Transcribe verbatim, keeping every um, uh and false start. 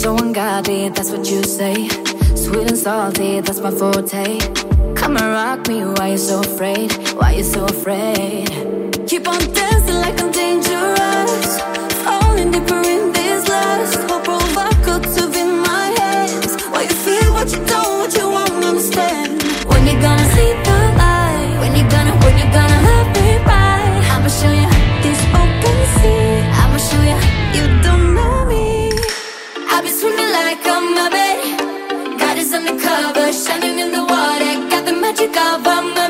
So ungodly, that's what you say. Sweet and salty, that's my forte. Come and rock me, why you so afraid? Why you so afraid? Keep on dancing like I'm dangerous, falling deeper in this lust. Hope provocative in my hands. Why you feel what you don't, what you won't understand. When you gonna see the light? When you gonna, when you gonna love me right? I'ma show you this open sea. I'ma show you, you don't know me. I've been swimming like a mermaid, got us undercover, shining in the water. Got the magic of a mermaid.